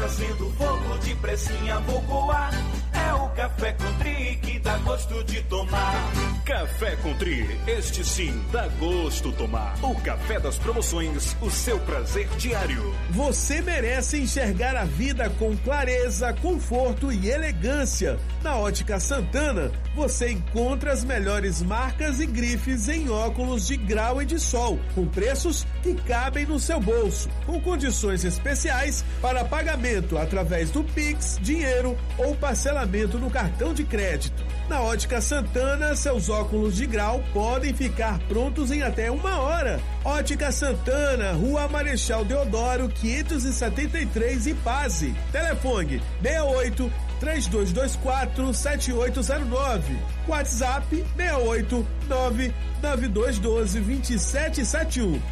trazendo fogo de pressinha, vou coar. É o Café Country que dá gosto de tomar. Café Country, este sim dá gosto tomar. O café das promoções, o seu prazer diário. Você merece enxergar a vida com clareza, conforto e elegância. Na Ótica Santana, você encontra as melhores marcas e grifes em óculos de grau e de sol, com preços que cabem no seu bolso, com condições especiais para pagamento através do Pix, dinheiro ou parcelamento no cartão de crédito. Na Ótica Santana, seus óculos de grau podem ficar prontos em até 1 hora. Ótica Santana, Rua Marechal Deodoro, 573, Ipase. Telefone 68 3224 7809. WhatsApp 68 99212 2771.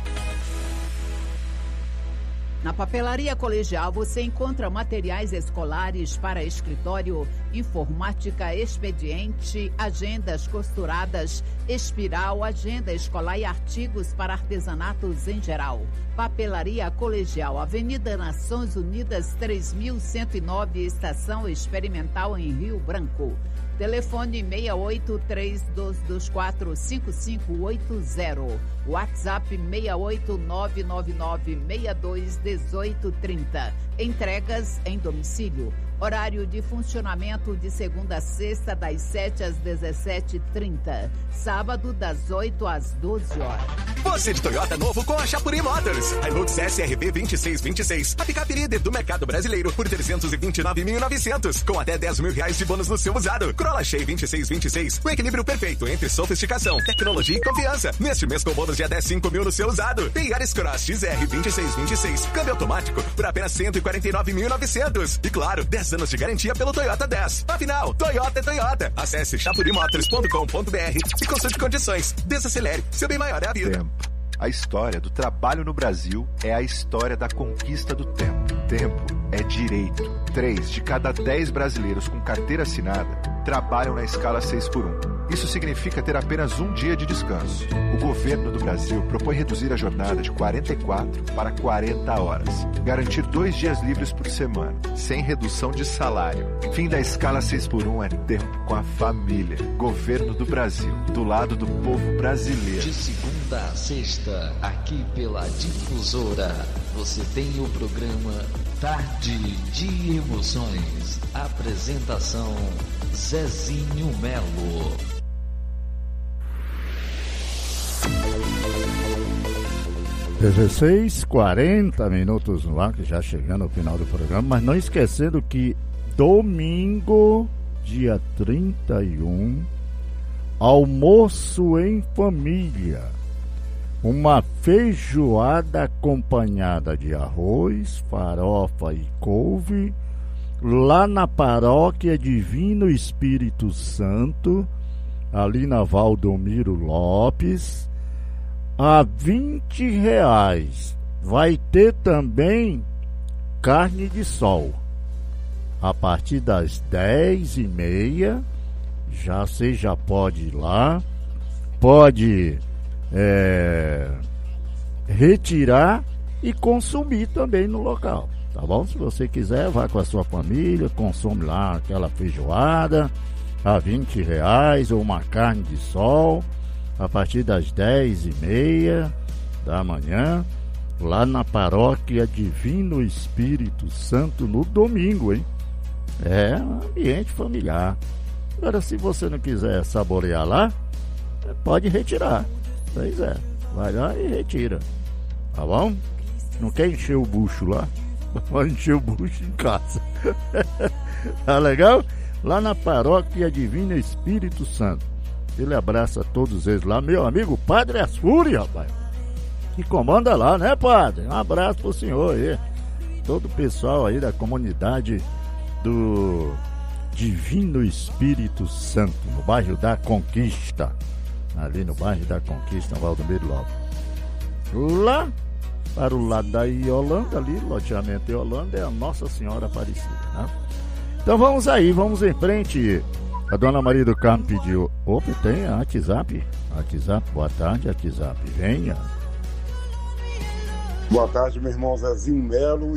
Na Papelaria Colegial você encontra materiais escolares para escritório, informática, expediente, agendas costuradas, espiral, agenda escolar e artigos para artesanatos em geral. Papelaria Colegial, Avenida Nações Unidas 3109, Estação Experimental em Rio Branco. Telefone 68-3224-5580. WhatsApp 68999621830. Entregas em domicílio. Horário de funcionamento de segunda a sexta, das 7 às 17h30. Sábado, das 8 às 12 horas. Você de Toyota novo com a Chapuri Motors. Hilux SRV 2626. A picape líder do mercado brasileiro por 329.900. Com até 10 mil reais de bônus no seu usado. Corolla Shea 2626. O equilíbrio perfeito entre sofisticação, tecnologia e confiança. Neste mês com bônus de até 5 mil no seu usado. Tem Yaris Cross XR 2626. Câmbio automático por apenas 149.900. E claro, 10 anos de garantia pelo Toyota 10. Afinal, Toyota é Toyota. Acesse chapurimotors.com.br e consulte condições. Desacelere. Seu bem maior é a vida. Tempo. A história do trabalho no Brasil é a história da conquista do tempo. Tempo é direito. 3 de cada 10 brasileiros com carteira assinada trabalham na escala 6x1. Isso significa ter apenas um dia de descanso. O governo do Brasil propõe reduzir a jornada de 44 para 40 horas. Garantir 2 dias livres por semana, sem redução de salário. Fim da escala 6x1 é tempo com a família. Governo do Brasil, do lado do povo brasileiro. De segunda a sexta, aqui pela Difusora, você tem o programa Tarde de Emoções. Apresentação Zezinho Melo. 16:40 minutos no ar, que já chegando ao final do programa, mas não esquecendo que domingo, dia 31, almoço em família, uma feijoada acompanhada de arroz, farofa e couve, lá na paróquia Divino Espírito Santo, ali na Valdomiro Lopes, a R$20. Vai ter também carne de sol. A partir das 10h30, você já pode ir lá, pode retirar e consumir também no local, tá bom? Se você quiser, vá com a sua família, consome lá aquela feijoada a R$20 ou uma carne de sol a partir das 10h30 da manhã, lá na paróquia Divino Espírito Santo, no domingo, hein? É um ambiente familiar. Agora, se você não quiser saborear lá, pode retirar. Pois é, vai lá e retira, tá bom? Não quer encher o bucho lá? Vai encher o bucho em casa. Tá legal? Lá na paróquia Divino Espírito Santo. Ele abraça todos eles lá, meu amigo Padre Asfuri, rapaz, que comanda lá, né, padre? Um abraço pro senhor aí, todo o pessoal aí da comunidade do Divino Espírito Santo, no bairro da Conquista, ali no bairro da Conquista, Valdomiro Lopes. Lá para o lado da Iolanda, ali, loteamento Iolanda, é a Nossa Senhora Aparecida, né? Então vamos aí, vamos em frente. A dona Maria do Carmo pediu. Opa, tem a WhatsApp. WhatsApp, boa tarde, WhatsApp. Venha. Boa tarde, meu irmão Zezinho Melo. E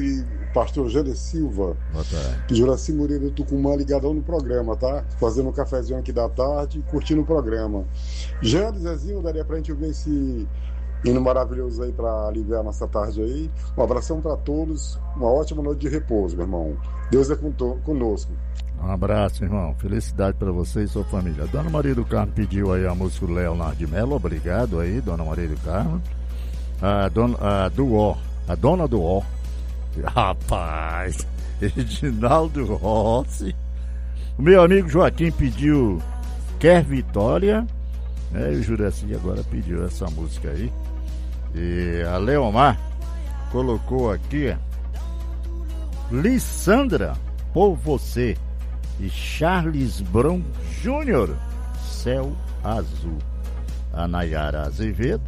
pastor Jander Silva. Boa tarde. Juraci Moreira do Tucumã, ligadão no programa, tá? Fazendo um cafezinho aqui da tarde, curtindo o programa. Jander, Zezinho, daria pra gente ver esse hino maravilhoso aí pra aliviar a nossa tarde aí. Um abração pra todos, uma ótima noite de repouso, meu irmão. Deus é conosco. Um abraço, irmão. Felicidade para você e sua família. Dona Maria do Carmo pediu aí a música do Leonardo de Mello. Obrigado aí, Dona Maria do Carmo. A dona do Ó. Rapaz, Reginaldo Rossi. O meu amigo Joaquim pediu Quer Vitória. E o Juraci agora pediu essa música aí. E a Leomar colocou aqui Lissandra, Por Você. E Charles Brown Jr., Céu Azul. A Nayara Azevedo,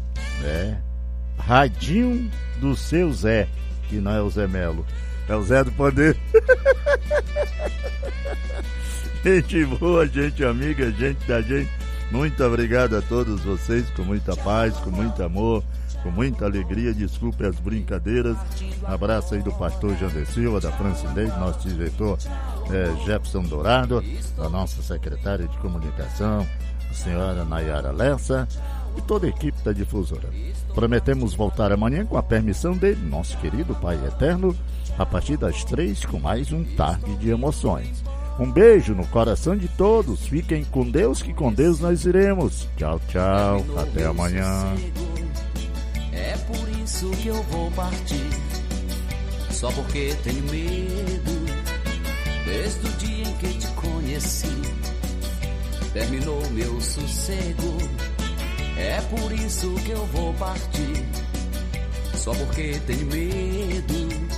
Radinho do Seu Zé, que não é o Zé Melo, é o Zé do Pandeiro. Gente boa, gente amiga, gente da gente. Muito obrigado a todos vocês, com muita paz, com muito amor, com muita alegria. Desculpe as brincadeiras. Abraço aí do pastor Jander Silva, da Francinete, nosso diretor Jefferson Dourado, da nossa secretária de comunicação, a senhora Nayara Lessa, e toda a equipe da Difusora. Prometemos voltar amanhã com a permissão dele, nosso querido Pai Eterno, a partir das 3 com mais um Tarde de Emoções. Um beijo no coração de todos. Fiquem com Deus, que com Deus nós iremos. Tchau, tchau. Até amanhã. É por isso que eu vou partir, só porque tenho medo. Desde o dia em que te conheci, terminou meu sossego. É por isso que eu vou partir, só porque tenho medo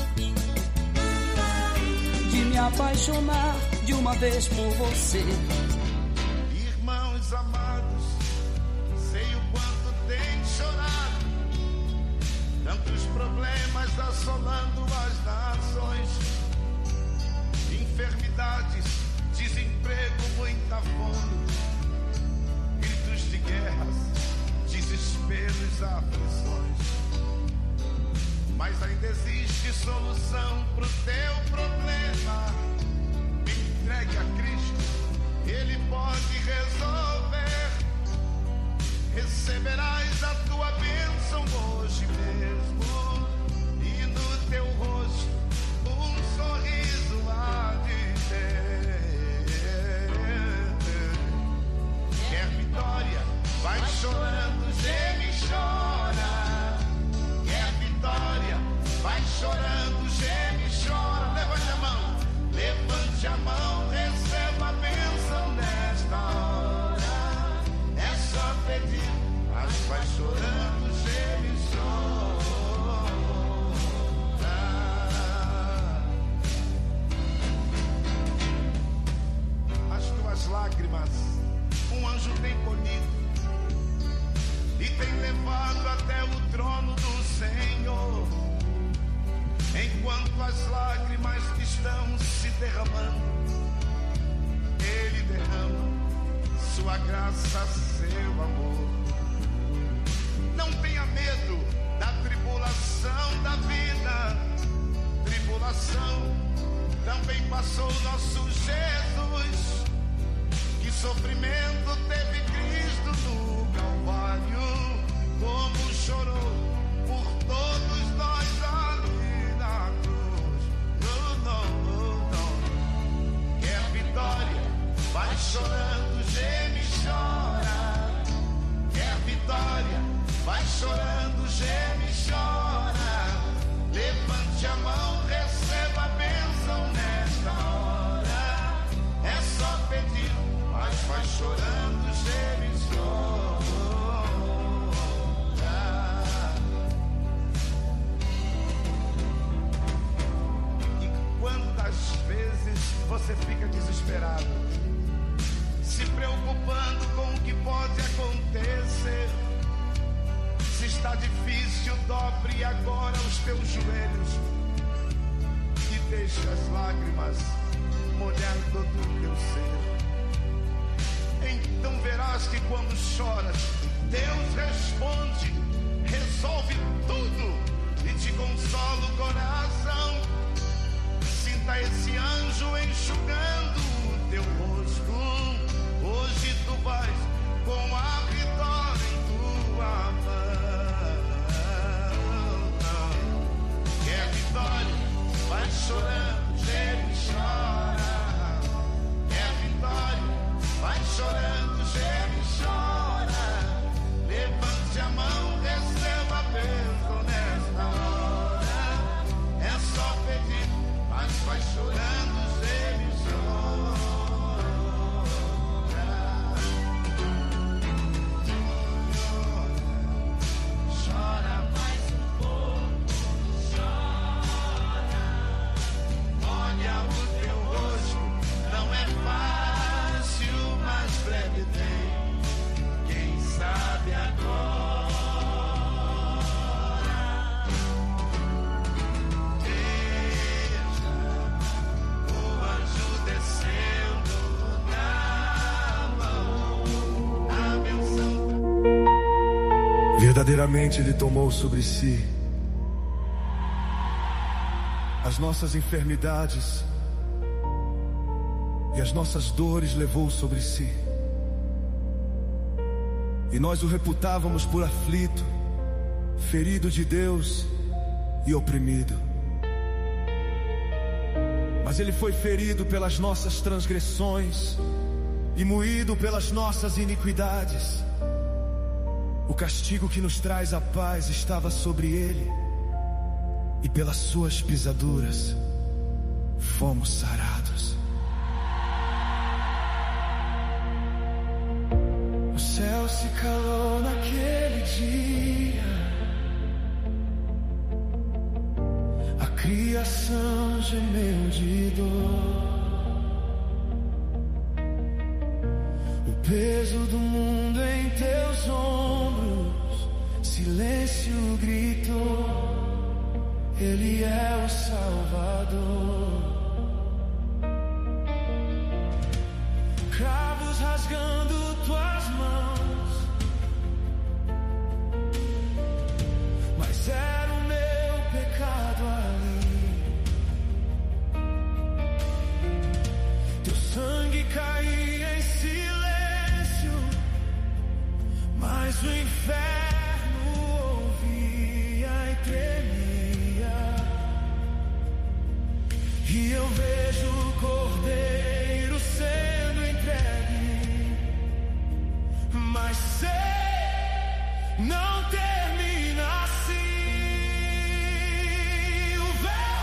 de me apaixonar de uma vez por você. Irmãos amados, sei o quanto tem chorado, tantos problemas assolando as nações, enfermidades, desemprego, muita fome, gritos de guerras, desesperos, aflições. Mas ainda existe solução pro teu problema. Entregue a Cristo, Ele pode resolver. Receberás a tua bênção hoje mesmo, e no teu rosto um sorriso há de ter. Quer vitória? Vai chorando, geme e chora. Vai chorando, geme e chora. Levante a mão, levante a mão, receba a bênção nesta hora. É só pedir, mas vai chorando, geme e chora. As tuas lágrimas um anjo tem colhido e tem levado até o trono do Senhor. Enquanto as lágrimas estão se derramando, Ele derrama sua graça, seu amor. Não tenha medo da tribulação da vida. Tribulação também passou nosso Jesus. Que sofrimento teve Cristo no Calvário, como chorou por todos nós ali na cruz. Não. Quer vitória? Vai chorando, geme e chora. Quer vitória? Vai chorando, geme e chora. Levante a mão, receba a bênção nesta hora. É só pedir, mas vai chorando, geme e chora. Você fica desesperado, se preocupando com o que pode acontecer. Se está difícil, dobre agora os teus joelhos e deixe as lágrimas molhar todo o teu ser. Então verás que quando choras, Deus responde, resolve tudo e te consola o coração. enxugando o teu rosto. Hoje tu vais com a vitória em tua mão. Quer vitória? Vai chorando, geme e chora. Quer vitória? Vai chorando, geme e chora. Levante a mão, receba a bênção nesta hora. É só pedir, mas vai chorando, geme e chora. Chora mais um pouco, chora. Olha o teu rosto, não é fácil, mas breve tem. Quem sabe agora. Veja o anjo descendo na mão, a benção. Verdadeiramente Ele tomou sobre si as nossas enfermidades e as nossas dores levou sobre si. E nós o reputávamos por aflito, ferido de Deus e oprimido. Mas Ele foi ferido pelas nossas transgressões e moído pelas nossas iniquidades. O castigo que nos traz a paz estava sobre Ele, e pelas suas pisaduras fomos sarados. O céu se calou naquele dia, a criação gemeu de dor. O peso do mundo em teus ombros, silêncio gritou. Ele é o Salvador. Cravos rasgando tuas mãos, mas era o meu pecado ali. Teu sangue caía em silêncio, mas o inferno ouvia e tremia. E eu vejo o Cordeiro sendo entregue, mas sei, não termina assim. O véu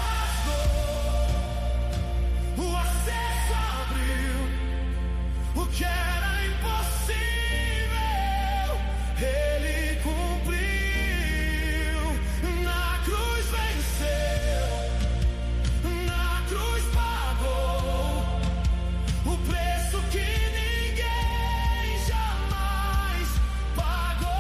rasgou, o acesso abriu, o que era impossível, Ele cumpriu. Na cruz venceu, na cruz pagou o preço que ninguém jamais pagou.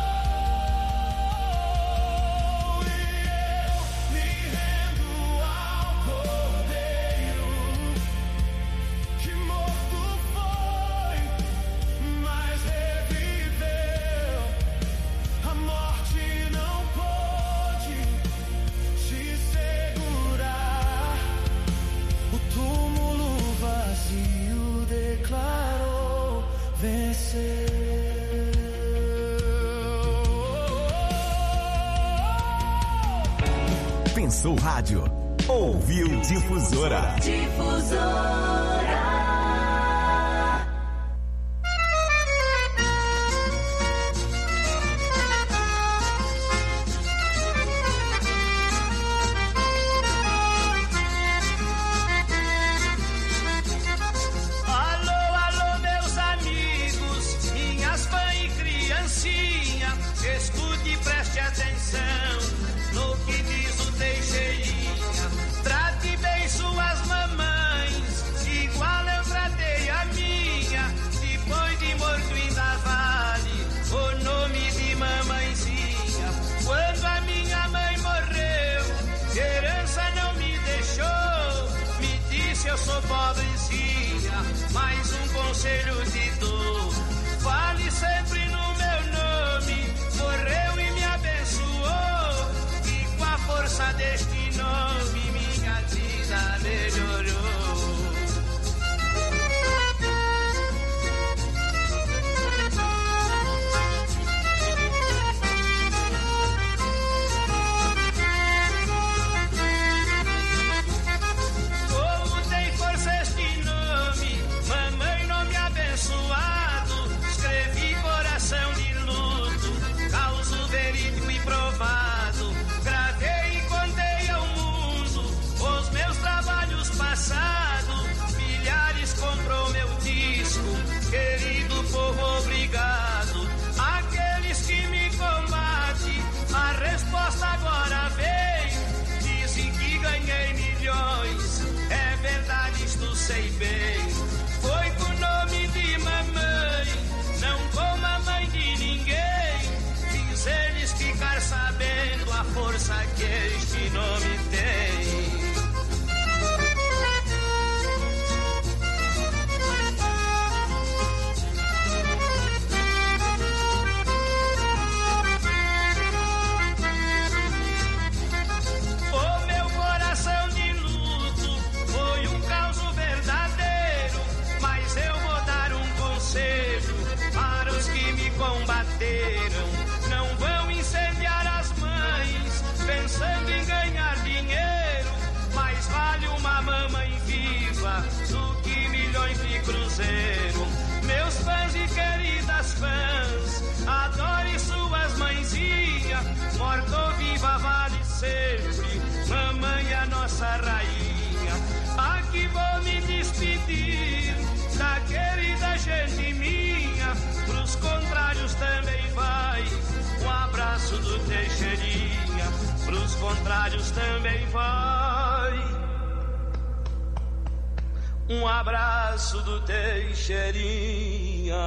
E eu me rendo ao Cordeiro, que morto foi, mas reviveu. A morte não pôde te segurar. O túmulo vazio declarou vencer. Pensou rádio, ouviu Difusora. Difusora. Alô, alô, meus amigos, minhas fãs e criancinha, escute e preste atenção no que diz o Teixeirinha. Trate bem suas mamães, igual eu tratei a minha. Depois de morto ainda vale o nome de mamãezinha. Quando a minha mãe morreu, herança não me deixou. Me disse eu sou pobrezinha, mais um conselho te dou. Fale sempre no meu nome, morreu e me abençoou. E com a força deste nome minha vida melhorou. nossa rainha. Aqui vou me despedir da querida gente minha. Pros contrários também vai um abraço do Teixeirinha. Pros contrários também vai um abraço do Teixeirinha.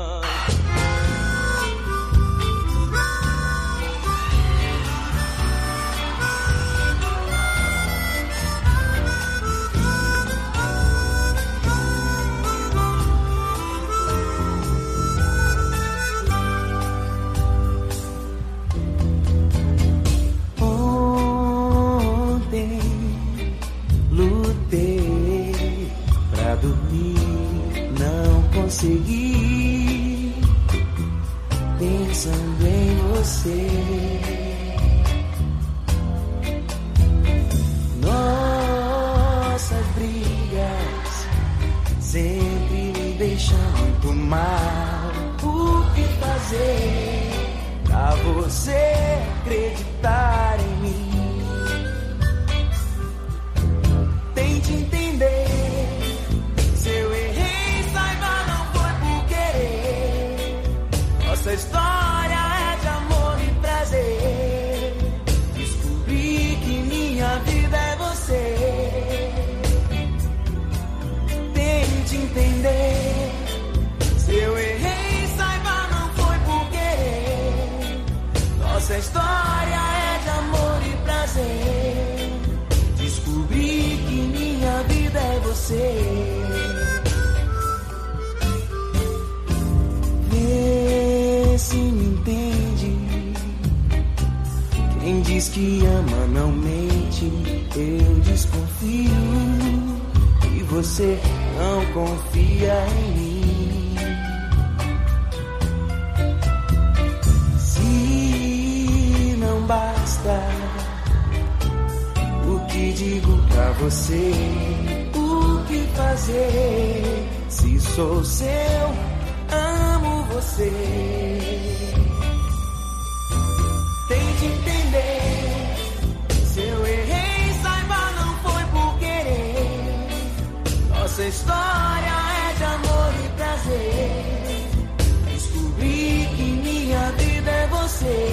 Consegui, pensando em você. Nossas brigas sempre me deixam muito mal. O que fazer pra você acreditar em mim? Tente entender. Nossa história é de amor e prazer. Descobri que minha vida é você. Tente entender. Se eu errei, saiba, não foi por querer. Nossa história é de amor e prazer. Descobri que minha vida é você. Se me entende. Quem diz que ama não mente. Eu desconfio que você não confia em mim. Se não basta o que digo pra você, o que fazer? Se sou seu, amo você. Tente entender. Se eu errei, saiba, não foi por querer. Nossa história é de amor e prazer. Descobri que minha vida é você.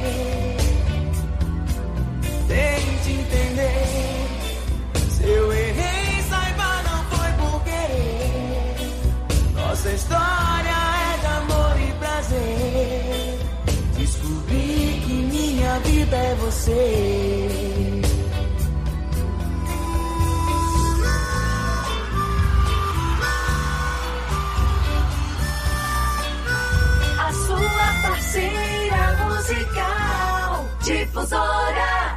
Tente entender. Se eu errei, saiba, não foi por querer. Nossa história é de amor e prazer. Descobri que minha vida é você. A sua parceira musical Difusora.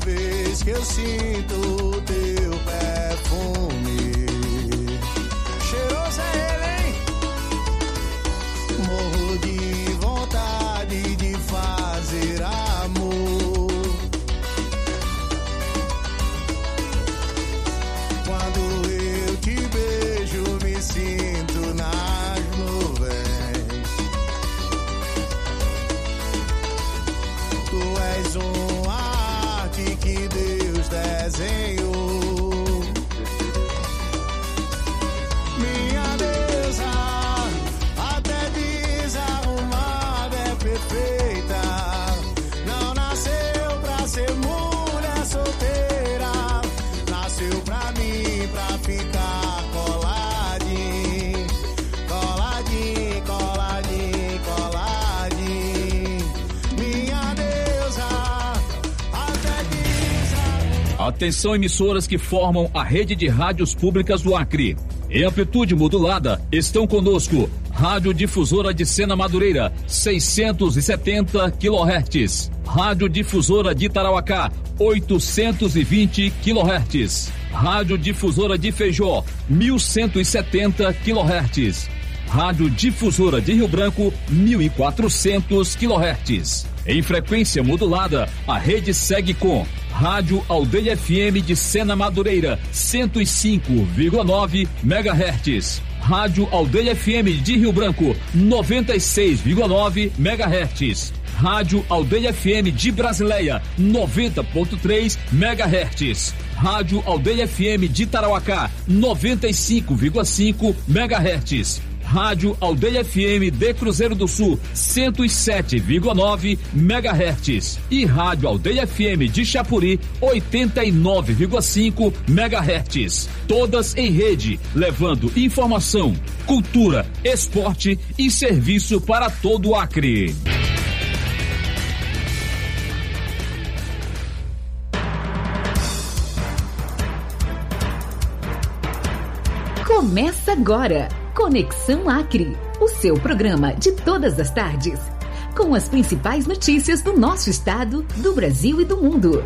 vez que eu sinto o teu perfume. Cheiroso é ele, hein? Morro de vontade de fazer amor. Quando eu te beijo, me sinto nas nuvens. Tu és uma arte que Deus desenhou. Minha deusa, até desarrumada é perfeita. Não nasceu pra ser mulher solteira. Nasceu pra mim, pra ficar coladinho. Coladinho, coladinho, coladinho. Minha deusa, até desarrumada. Atenção, emissoras que formam a rede de rádios públicas do Acre. Em amplitude modulada, estão conosco Rádio Difusora de Sena Madureira, 670 kHz. Rádio Difusora de Tarauacá, 820 kHz. Rádio Difusora de Feijó, 1170 kHz. Rádio Difusora de Rio Branco, 1400 kHz. Em frequência modulada, a rede segue com Rádio Aldeia FM de Sena Madureira, 105,9 MHz. Rádio Aldeia FM de Rio Branco, 96,9 MHz. Rádio Aldeia FM de Brasileia, 90,3 MHz. Rádio Aldeia FM de Tarauacá, 95,5 MHz. Rádio Aldeia FM de Cruzeiro do Sul, 107,9 MHz. E Rádio Aldeia FM de Chapuri, 89,5 MHz. Todas em rede, levando informação, cultura, esporte e serviço para todo o Acre. Começa agora, Conexão Acre, o seu programa de todas as tardes, com as principais notícias do nosso estado, do Brasil e do mundo.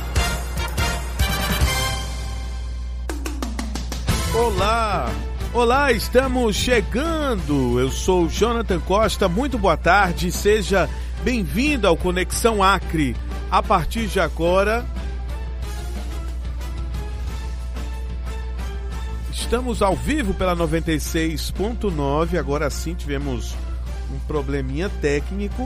Olá! Olá, estamos chegando! Eu sou o Jonathan Costa, muito boa tarde, seja bem-vindo ao Conexão Acre. A partir de agora, estamos ao vivo pela 96.9, agora sim tivemos um probleminha técnico.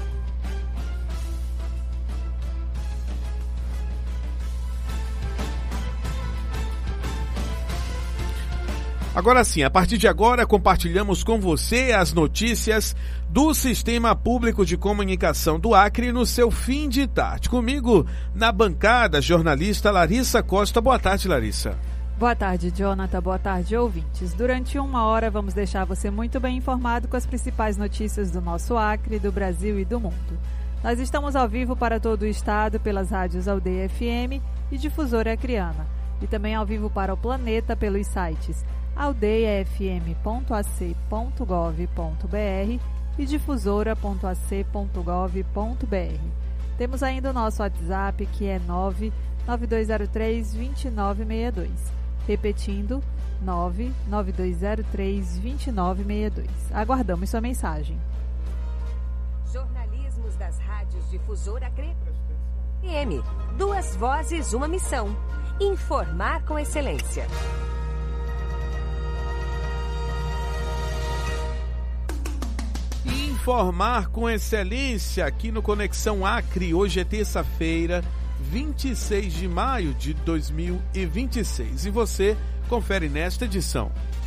Agora sim, a partir de agora compartilhamos com você as notícias do Sistema Público de Comunicação do Acre no seu fim de tarde. Comigo na bancada, jornalista Larissa Costa. Boa tarde, Larissa. Boa tarde, Jonathan. Boa tarde, ouvintes. Durante uma hora vamos deixar você muito bem informado com as principais notícias do nosso Acre, do Brasil e do mundo. Nós estamos ao vivo para todo o estado pelas rádios Aldeia FM e Difusora Acreana. E também ao vivo para o planeta pelos sites aldeiafm.ac.gov.br e difusora.ac.gov.br. Temos ainda o nosso WhatsApp, que é 99203-2962. Repetindo, 99203-2962. Aguardamos sua mensagem. Jornalismos das rádios Difusora Acre. FM. 2 vozes, uma missão. Informar com excelência. Informar com excelência aqui no Conexão Acre. Hoje é terça-feira, 26 de maio de 2026. E você confere nesta edição.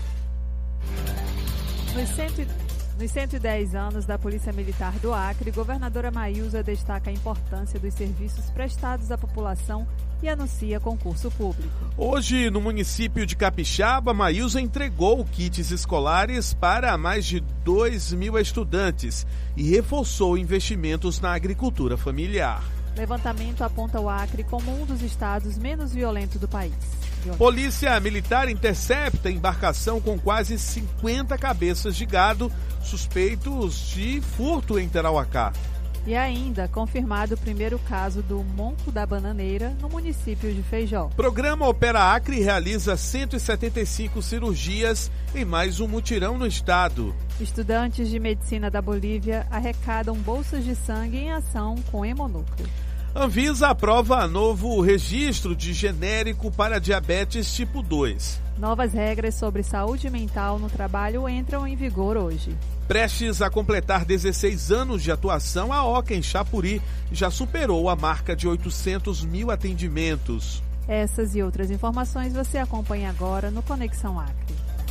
Nos 110 anos da Polícia Militar do Acre, governadora Maísa destaca a importância dos serviços prestados à população e anuncia concurso público. Hoje, no município de Capixaba, Maísa entregou kits escolares para mais de 2.000 estudantes e reforçou investimentos na agricultura familiar. Levantamento aponta o Acre como um dos estados menos violentos do país. Polícia Militar intercepta embarcação com quase 50 cabeças de gado suspeitos de furto em Tarauacá. E ainda, confirmado o primeiro caso do monco da bananeira no município de Feijó. Programa Opera Acre realiza 175 cirurgias em mais um mutirão no estado. Estudantes de medicina da Bolívia arrecadam bolsas de sangue em ação com Hemonúcleo. Anvisa aprova novo registro de genérico para diabetes tipo 2. Novas regras sobre saúde mental no trabalho entram em vigor hoje. Prestes a completar 16 anos de atuação, a OCA em Chapuri já superou a marca de 800 mil atendimentos. Essas e outras informações você acompanha agora no Conexão Acre.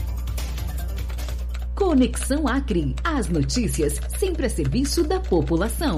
Conexão Acre. As notícias sempre a serviço da população.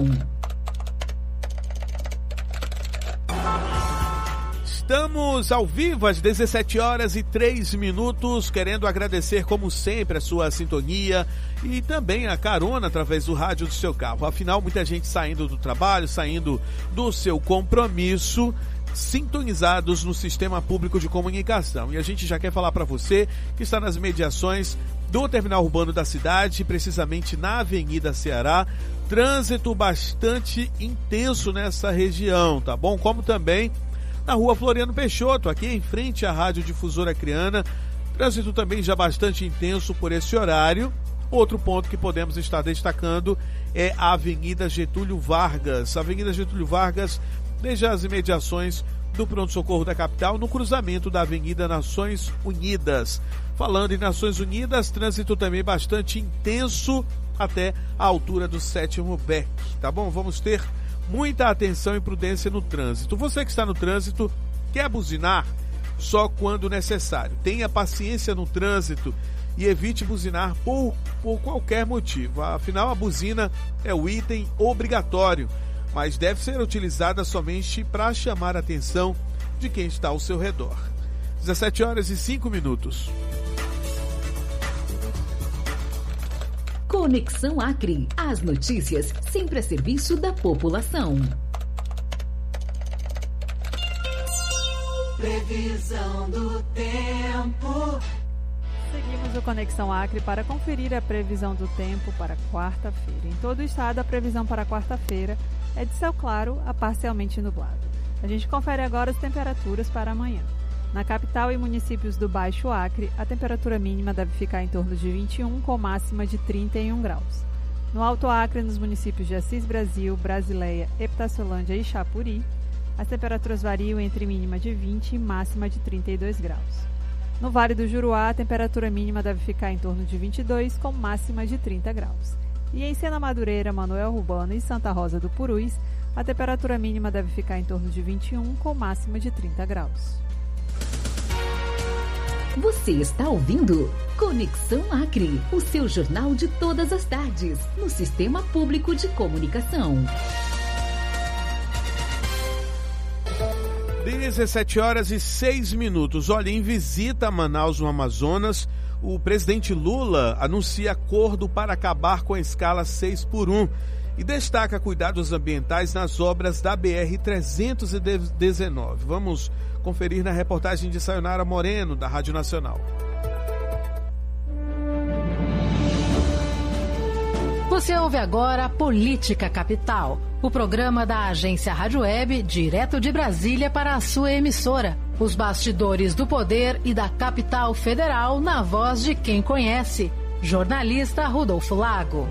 Estamos ao vivo às 17h03, querendo agradecer como sempre a sua sintonia e também a carona através do rádio do seu carro. Afinal, muita gente saindo do trabalho, saindo do seu compromisso, sintonizados no sistema público de comunicação. E a gente já quer falar para você que está nas mediações do terminal urbano da cidade, precisamente na Avenida Ceará, trânsito bastante intenso nessa região, tá bom? Como também na rua Floriano Peixoto, aqui em frente à Rádio Difusora Acreana, trânsito também já bastante intenso por esse horário. Outro ponto que podemos estar destacando é a Avenida Getúlio Vargas. Avenida Getúlio Vargas, desde as imediações do pronto-socorro da capital, no cruzamento da Avenida Nações Unidas. Falando em Nações Unidas, trânsito também bastante intenso até a altura do 7º BEC, tá bom? Vamos ter muita atenção e prudência no trânsito. Você que está no trânsito, quer buzinar? Só quando necessário. Tenha paciência no trânsito e evite buzinar por qualquer motivo. Afinal, a buzina é o item obrigatório, mas deve ser utilizada somente para chamar a atenção de quem está ao seu redor. 17h05. Conexão Acre. As notícias sempre a serviço da população. Previsão do tempo. Seguimos o Conexão Acre para conferir a previsão do tempo para quarta-feira. Em todo o estado, a previsão para quarta-feira é de céu claro a parcialmente nublado. A gente confere agora as temperaturas para amanhã. Na capital e municípios do Baixo Acre, a temperatura mínima deve ficar em torno de 21, com máxima de 31 graus. No Alto Acre, nos municípios de Assis Brasil, Brasileia, Epitaciolândia e Chapuri, as temperaturas variam entre mínima de 20 e máxima de 32 graus. No Vale do Juruá, a temperatura mínima deve ficar em torno de 22, com máxima de 30 graus. E em Sena Madureira, Manoel Urbano e Santa Rosa do Purus, a temperatura mínima deve ficar em torno de 21, com máxima de 30 graus. Você está ouvindo Conexão Acre, o seu jornal de todas as tardes, no Sistema Público de Comunicação. 17h06. Olha, em visita a Manaus, no Amazonas, o presidente Lula anuncia acordo para acabar com a escala 6x1 e destaca cuidados ambientais nas obras da BR-319. Vamos conferir na reportagem de Sayonara Moreno, da Rádio Nacional. Você ouve agora Política Capital, o programa da agência Rádio Web, direto de Brasília para a sua emissora. Os bastidores do poder e da capital federal na voz de quem conhece. Jornalista Rodolfo Lago.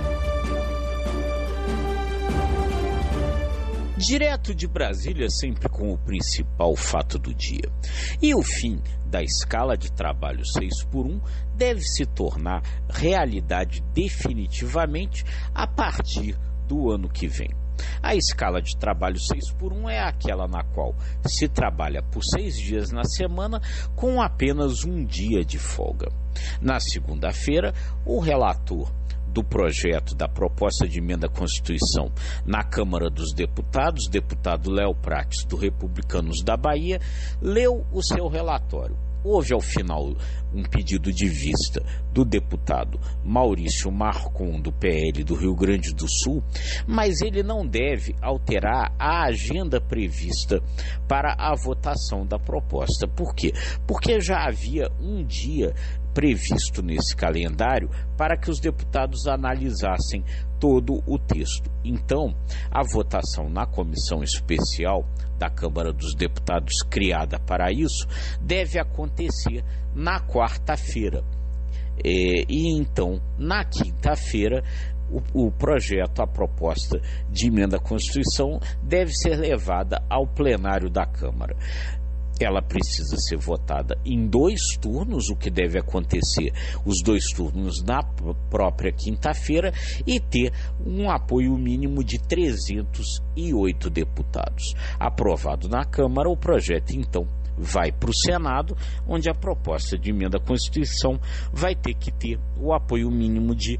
Direto de Brasília, sempre com o principal fato do dia. E o fim da escala de trabalho 6x1 deve se tornar realidade definitivamente a partir do ano que vem. A escala de trabalho 6x1 é aquela na qual se trabalha por 6 dias na semana com apenas um dia de folga. Na segunda-feira, o relator do projeto da proposta de emenda à Constituição na Câmara dos Deputados, deputado Léo Prates, do Republicanos da Bahia, leu o seu relatório. Houve, ao final, um pedido de vista do deputado Maurício Marcon, do PL do Rio Grande do Sul, mas ele não deve alterar a agenda prevista para a votação da proposta. Por quê? Porque já havia um dia previsto nesse calendário para que os deputados analisassem todo o texto. Então, a votação na comissão especial da Câmara dos Deputados, criada para isso, deve acontecer na quarta-feira. E então, na quinta-feira, o projeto, a proposta de emenda à Constituição, deve ser levada ao plenário da Câmara. Ela precisa ser votada em 2 turnos, o que deve acontecer os 2 turnos na própria quinta-feira, e ter um apoio mínimo de 308 deputados. Aprovado na Câmara, o projeto, então, vai para o Senado, onde a proposta de emenda à Constituição vai ter que ter o apoio mínimo de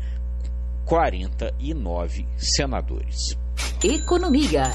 49 senadores. Economia.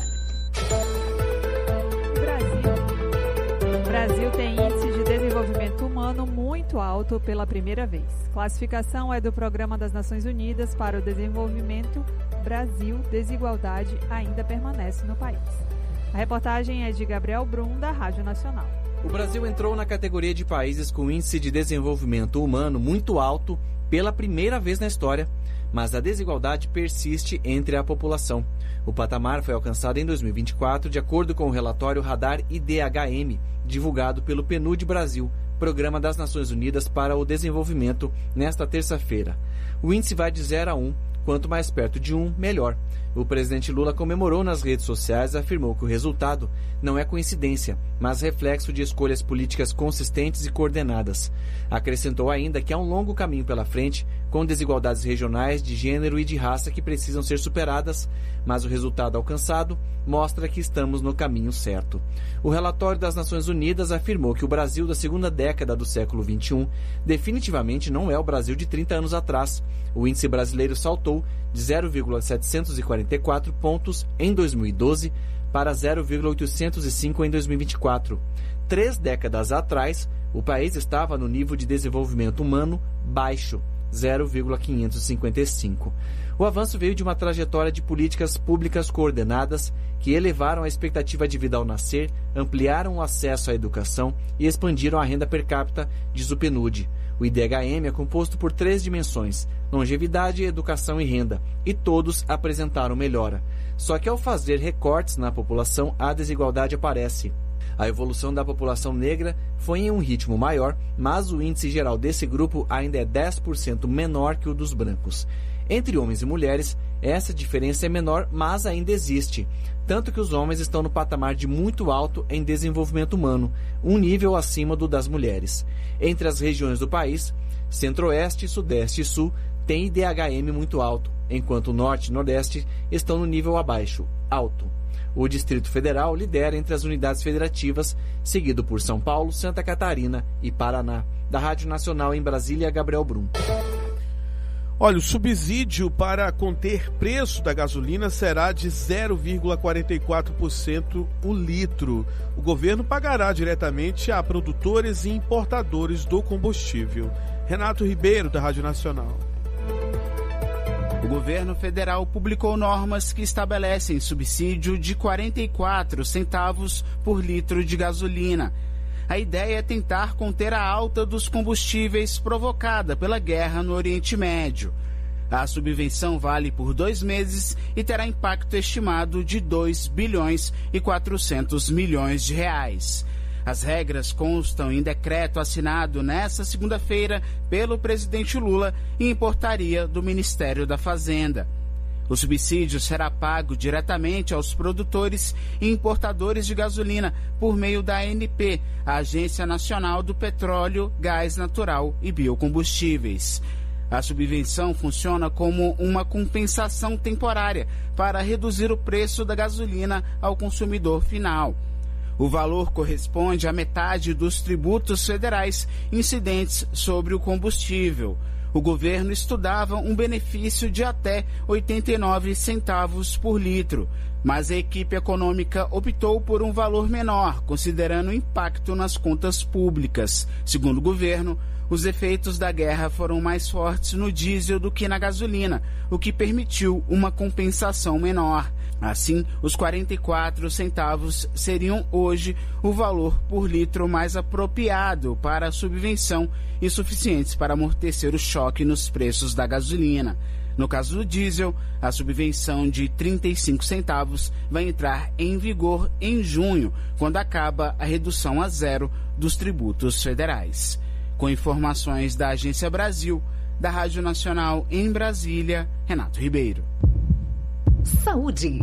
O Brasil tem índice de desenvolvimento humano muito alto pela primeira vez. Classificação é do Programa das Nações Unidas para o Desenvolvimento. Brasil, desigualdade ainda permanece no país. A reportagem é de Gabriel Brum, da Rádio Nacional. O Brasil entrou na categoria de países com índice de desenvolvimento humano muito alto pela primeira vez na história, mas a desigualdade persiste entre a população. O patamar foi alcançado em 2024, de acordo com o relatório Radar IDHM, divulgado pelo PNUD Brasil, Programa das Nações Unidas para o Desenvolvimento, nesta terça-feira. O índice vai de 0 a 1, quanto mais perto de 1, melhor. O presidente Lula comemorou nas redes sociais e afirmou que o resultado não é coincidência, mas reflexo de escolhas políticas consistentes e coordenadas. Acrescentou ainda que há um longo caminho pela frente, com desigualdades regionais, de gênero e de raça que precisam ser superadas, mas o resultado alcançado mostra que estamos no caminho certo. O relatório das Nações Unidas afirmou que o Brasil da segunda década do século XXI definitivamente não é o Brasil de 30 anos atrás. O índice brasileiro saltou de 0,744 pontos em 2012 para 0,805 em 2024. 3 décadas atrás, o país estava no nível de desenvolvimento humano baixo, 0,555. O avanço veio de uma trajetória de políticas públicas coordenadas que elevaram a expectativa de vida ao nascer, ampliaram o acesso à educação e expandiram a renda per capita, diz o PNUD. O IDHM é composto por 3 dimensões: longevidade, educação e renda, e todos apresentaram melhora. Só que ao fazer recortes na população, a desigualdade aparece. A evolução da população negra foi em um ritmo maior, mas o índice geral desse grupo ainda é 10% menor que o dos brancos. Entre homens e mulheres, essa diferença é menor, mas ainda existe. Tanto que os homens estão no patamar de muito alto em desenvolvimento humano, um nível acima do das mulheres. Entre as regiões do país, Centro-Oeste, Sudeste e Sul têm IDHM muito alto, enquanto o Norte e Nordeste estão no nível abaixo, alto. O Distrito Federal lidera entre as unidades federativas, seguido por São Paulo, Santa Catarina e Paraná. Da Rádio Nacional em Brasília, Gabriel Brum. Olha, o subsídio para conter preço da gasolina será de 0,44% o litro. O governo pagará diretamente a produtores e importadores do combustível. Renato Ribeiro, da Rádio Nacional. O governo federal publicou normas que estabelecem subsídio de 44 centavos por litro de gasolina. A ideia é tentar conter a alta dos combustíveis provocada pela guerra no Oriente Médio. A subvenção vale por 2 meses e terá impacto estimado de 2 bilhões e 400 milhões de reais. As regras constam em decreto assinado nesta segunda-feira pelo presidente Lula e em portaria do Ministério da Fazenda. O subsídio será pago diretamente aos produtores e importadores de gasolina por meio da ANP, a Agência Nacional do Petróleo, Gás Natural e Biocombustíveis. A subvenção funciona como uma compensação temporária para reduzir o preço da gasolina ao consumidor final. O valor corresponde à metade dos tributos federais incidentes sobre o combustível. O governo estudava um benefício de até 89 centavos por litro, mas a equipe econômica optou por um valor menor, considerando o impacto nas contas públicas. Segundo o governo, os efeitos da guerra foram mais fortes no diesel do que na gasolina, o que permitiu uma compensação menor. Assim, os 44 centavos seriam hoje o valor por litro mais apropriado para a subvenção e suficientes para amortecer o choque nos preços da gasolina. No caso do diesel, a subvenção de 35 centavos vai entrar em vigor em junho, quando acaba a redução a zero dos tributos federais. Com informações da Agência Brasil, da Rádio Nacional em Brasília, Renato Ribeiro. Saúde.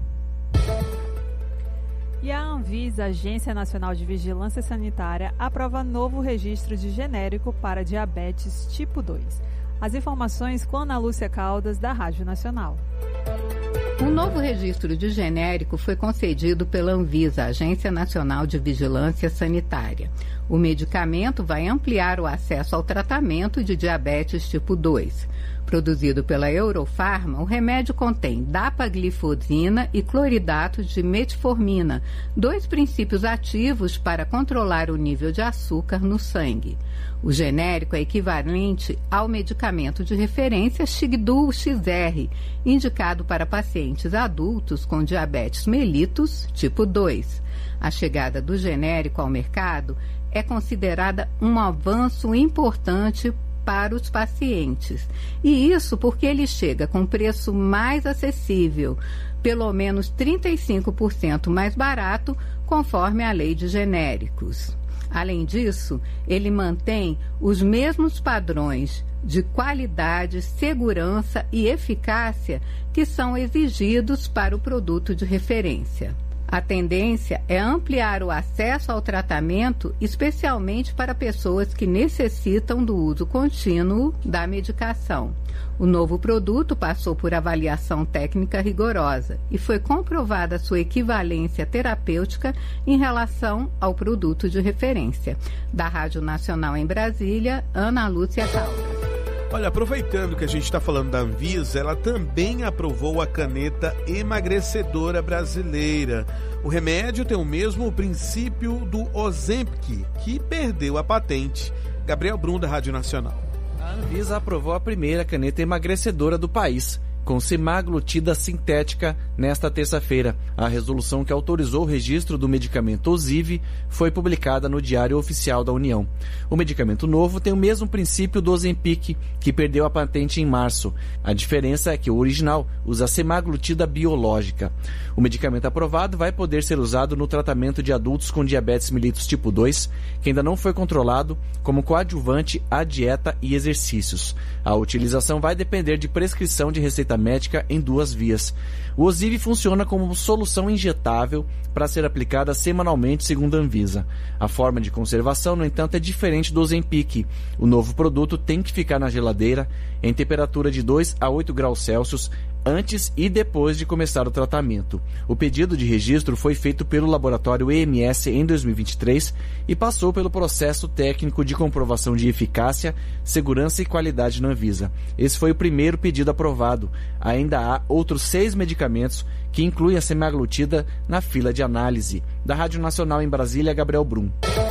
E a Anvisa, Agência Nacional de Vigilância Sanitária, aprova novo registro de genérico para diabetes tipo 2. As informações com Ana Lúcia Caldas, da Rádio Nacional. Um novo registro de genérico foi concedido pela Anvisa, Agência Nacional de Vigilância Sanitária. O medicamento vai ampliar o acesso ao tratamento de diabetes tipo 2. Produzido pela Eurofarma, o remédio contém dapaglifosina e cloridato de metformina, 2 princípios ativos para controlar o nível de açúcar no sangue. O genérico é equivalente ao medicamento de referência Xigdul XR, indicado para pacientes adultos com diabetes mellitus tipo 2. A chegada do genérico ao mercado é considerada um avanço importante para os pacientes. E isso porque ele chega com preço mais acessível, pelo menos 35% mais barato, conforme a lei de genéricos. Além disso, ele mantém os mesmos padrões de qualidade, segurança e eficácia que são exigidos para o produto de referência. A tendência é ampliar o acesso ao tratamento, especialmente para pessoas que necessitam do uso contínuo da medicação. O novo produto passou por avaliação técnica rigorosa e foi comprovada sua equivalência terapêutica em relação ao produto de referência. Da Rádio Nacional em Brasília, Ana Lúcia Caldas. Olha, aproveitando que a gente está falando da Anvisa, ela também aprovou a caneta emagrecedora brasileira. O remédio tem o mesmo princípio do Ozempic, que perdeu a patente. Gabriel Brum, da Rádio Nacional. A Anvisa aprovou a primeira caneta emagrecedora do país, com semaglutida sintética, nesta terça-feira. A resolução que autorizou o registro do medicamento Ozivy foi publicada no Diário Oficial da União. O medicamento novo tem o mesmo princípio do Ozempic, que perdeu a patente em março. A diferença é que o original usa semaglutida biológica. O medicamento aprovado vai poder ser usado no tratamento de adultos com diabetes mellitus tipo 2, que ainda não foi controlado, como coadjuvante à dieta e exercícios. A utilização vai depender de prescrição de receita médica em 2 vias. O Ozivy funciona como solução injetável para ser aplicada semanalmente, segundo a Anvisa. A forma de conservação, no entanto, é diferente do Ozempic. O novo produto tem que ficar na geladeira em temperatura de 2 a 8 graus Celsius antes e depois de começar o tratamento. O pedido de registro foi feito pelo laboratório EMS em 2023 e passou pelo processo técnico de comprovação de eficácia, segurança e qualidade na Anvisa. Esse foi o primeiro pedido aprovado. Ainda há outros 6 medicamentos que incluem a semaglutida na fila de análise. Da Rádio Nacional em Brasília, Gabriel Brum.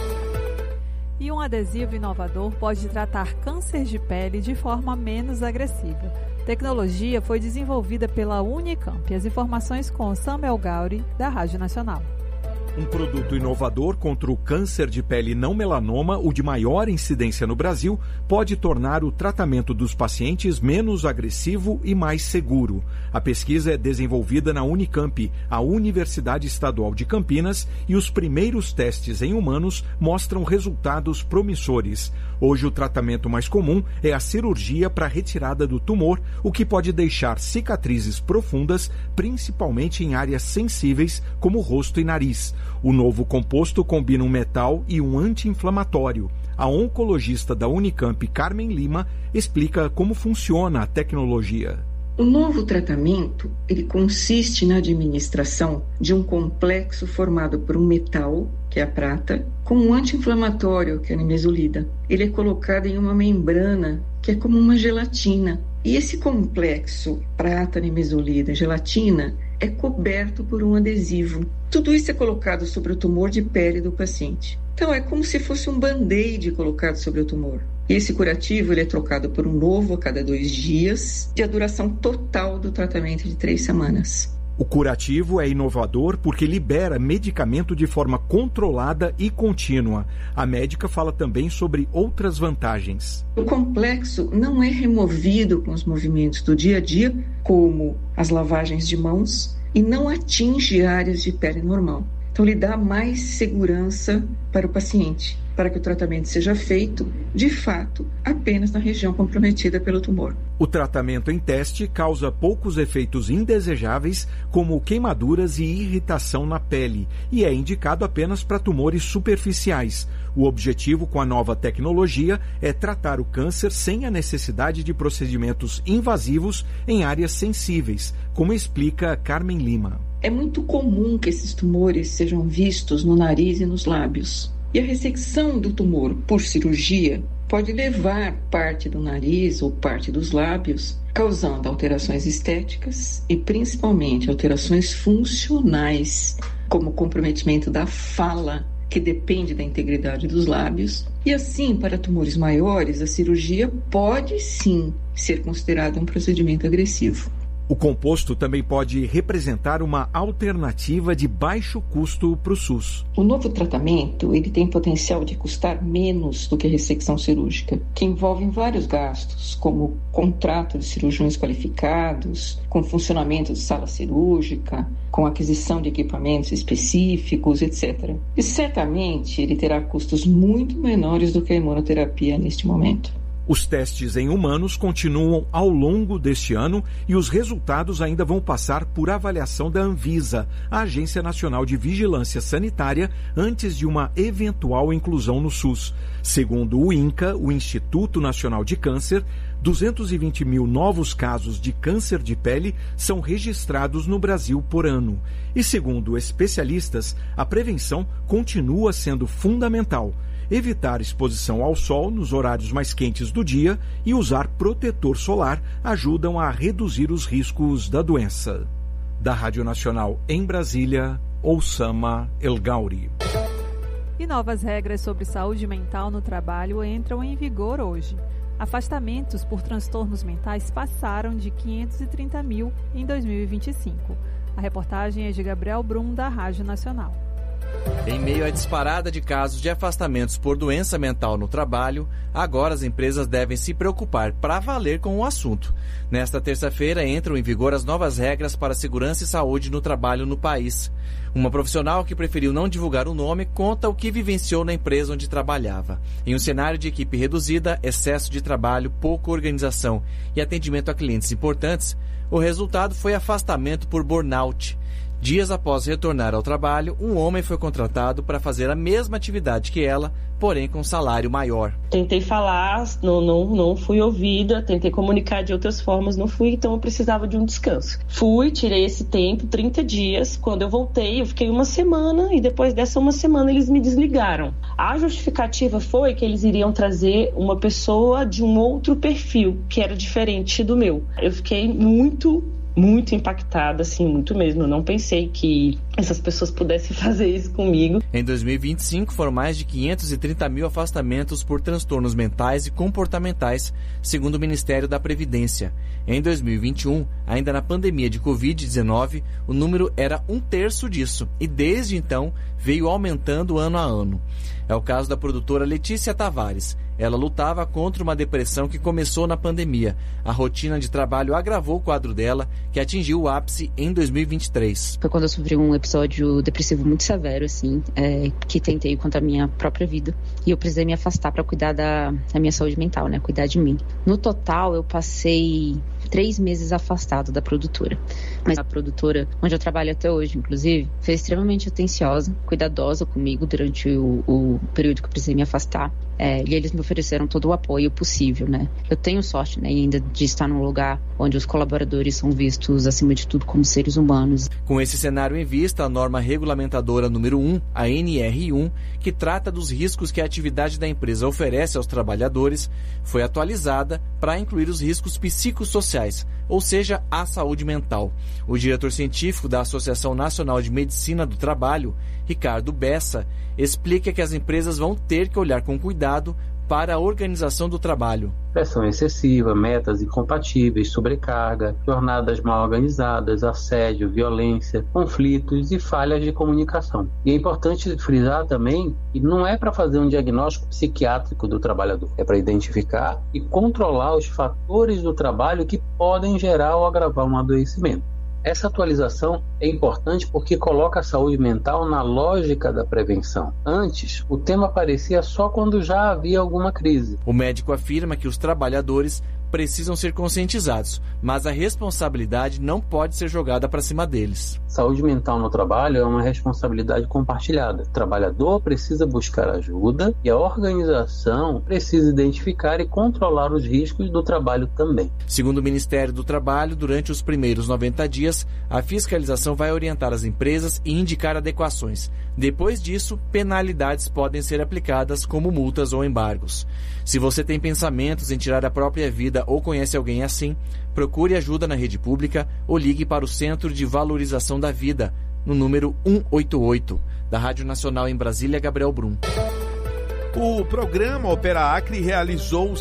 E um adesivo inovador pode tratar câncer de pele de forma menos agressiva. Tecnologia foi desenvolvida pela Unicamp. As informações com Samuel Gauri, da Rádio Nacional. Um produto inovador contra o câncer de pele não melanoma, o de maior incidência no Brasil, pode tornar o tratamento dos pacientes menos agressivo e mais seguro. A pesquisa é desenvolvida na Unicamp, a Universidade Estadual de Campinas, e os primeiros testes em humanos mostram resultados promissores. Hoje, o tratamento mais comum é a cirurgia para retirada do tumor, o que pode deixar cicatrizes profundas, principalmente em áreas sensíveis, como o rosto e nariz. O novo composto combina um metal e um anti-inflamatório. A oncologista da Unicamp, Carmen Lima, explica como funciona a tecnologia. O novo tratamento, ele consiste na administração de um complexo formado por um metal, que é a prata, com um anti-inflamatório, que é a nimesulida. Ele é colocado em uma membrana, que é como uma gelatina. E esse complexo prata, nimesulida, gelatina, é coberto por um adesivo. Tudo isso é colocado sobre o tumor de pele do paciente. Então é como se fosse um band-aid colocado sobre o tumor. Esse curativo ele é trocado por um novo a cada 2 dias, e a duração total do tratamento é de 3 semanas. O curativo é inovador porque libera medicamento de forma controlada e contínua. A médica fala também sobre outras vantagens. O complexo não é removido com os movimentos do dia a dia, como as lavagens de mãos, e não atinge áreas de pele normal. Então, ele dá mais segurança para o paciente, para que o tratamento seja feito, de fato, apenas na região comprometida pelo tumor. O tratamento em teste causa poucos efeitos indesejáveis, como queimaduras e irritação na pele, e é indicado apenas para tumores superficiais. O objetivo com a nova tecnologia é tratar o câncer sem a necessidade de procedimentos invasivos em áreas sensíveis, como explica Carmen Lima. É muito comum que esses tumores sejam vistos no nariz e nos lábios. E a ressecção do tumor por cirurgia pode levar parte do nariz ou parte dos lábios, causando alterações estéticas e principalmente alterações funcionais, como comprometimento da fala, que depende da integridade dos lábios. E assim, para tumores maiores, a cirurgia pode sim ser considerada um procedimento agressivo. O composto também pode representar uma alternativa de baixo custo para o SUS. O novo tratamento ele tem potencial de custar menos do que a ressecção cirúrgica, que envolve vários gastos, como contrato de cirurgiões qualificados, com funcionamento de sala cirúrgica, com aquisição de equipamentos específicos, etc. E certamente ele terá custos muito menores do que a imunoterapia neste momento. Os testes em humanos continuam ao longo deste ano e os resultados ainda vão passar por avaliação da Anvisa, a Agência Nacional de Vigilância Sanitária, antes de uma eventual inclusão no SUS. Segundo o INCA, o Instituto Nacional de Câncer, 220 mil novos casos de câncer de pele são registrados no Brasil por ano. E segundo especialistas, a prevenção continua sendo fundamental. Evitar exposição ao sol nos horários mais quentes do dia e usar protetor solar ajudam a reduzir os riscos da doença. Da Rádio Nacional em Brasília, Oussama El Gauri. E novas regras sobre saúde mental no trabalho entram em vigor hoje. Afastamentos por transtornos mentais passaram de 530 mil em 2025. A reportagem é de Gabriel Brum, da Rádio Nacional. Em meio à disparada de casos de afastamentos por doença mental no trabalho, agora as empresas devem se preocupar para valer com o assunto. Nesta terça-feira entram em vigor as novas regras para segurança e saúde no trabalho no país. Uma profissional que preferiu não divulgar o nome conta o que vivenciou na empresa onde trabalhava. Em um cenário de equipe reduzida, excesso de trabalho, pouca organização e atendimento a clientes importantes, o resultado foi afastamento por burnout. Dias após retornar ao trabalho, um homem foi contratado para fazer a mesma atividade que ela, porém com salário maior. Tentei falar, não fui ouvida, tentei comunicar de outras formas, não fui, então eu precisava de um descanso. Fui, tirei esse tempo, 30 dias, quando eu voltei, eu fiquei uma semana e depois dessa uma semana eles me desligaram. A justificativa foi que eles iriam trazer uma pessoa de um outro perfil, que era diferente do meu. Eu fiquei muito impactada, assim, muito mesmo. Eu não pensei que essas pessoas pudessem fazer isso comigo. Em 2025, foram mais de 530 mil afastamentos por transtornos mentais e comportamentais, segundo o Ministério da Previdência. Em 2021, ainda na pandemia de Covid-19, o número era 1/3 disso, e desde então veio aumentando ano a ano. É o caso da produtora Letícia Tavares. Ela lutava contra uma depressão que começou na pandemia. A rotina de trabalho agravou o quadro dela, que atingiu o ápice em 2023. Foi quando eu sofri um episódio depressivo muito severo, assim, que tentei contra a minha própria vida. E eu precisei me afastar para cuidar da minha saúde mental, né? Cuidar de mim. No total, eu passei 3 meses afastado da produtora. Mas a produtora, onde eu trabalho até hoje, inclusive, foi extremamente atenciosa, cuidadosa comigo durante o período que eu precisei me afastar. E eles me ofereceram todo o apoio possível, né? Eu tenho sorte, né, ainda de estar num lugar onde os colaboradores são vistos, acima de tudo, como seres humanos. Com esse cenário em vista, a norma regulamentadora número 1, a NR1, que trata dos riscos que a atividade da empresa oferece aos trabalhadores, foi atualizada para incluir os riscos psicossociais, ou seja, a saúde mental. O diretor científico da Associação Nacional de Medicina do Trabalho, Ricardo Bessa, explica que as empresas vão ter que olhar com cuidado para a organização do trabalho. Pressão excessiva, metas incompatíveis, sobrecarga, jornadas mal organizadas, assédio, violência, conflitos e falhas de comunicação. E é importante frisar também que não é para fazer um diagnóstico psiquiátrico do trabalhador, é para identificar e controlar os fatores do trabalho que podem gerar ou agravar um adoecimento. Essa atualização é importante porque coloca a saúde mental na lógica da prevenção. Antes, o tema aparecia só quando já havia alguma crise. O médico afirma que os trabalhadores precisam ser conscientizados, mas a responsabilidade não pode ser jogada para cima deles. Saúde mental no trabalho é uma responsabilidade compartilhada. O trabalhador precisa buscar ajuda e a organização precisa identificar e controlar os riscos do trabalho também. Segundo o Ministério do Trabalho, durante os primeiros 90 dias, a fiscalização vai orientar as empresas e indicar adequações. Depois disso, penalidades podem ser aplicadas como multas ou embargos. Se você tem pensamentos em tirar a própria vida ou conhece alguém assim, procure ajuda na rede pública ou ligue para o Centro de Valorização da Vida, no número 188, da Rádio Nacional em Brasília, Gabriel Brum. O programa Opera Acre realizou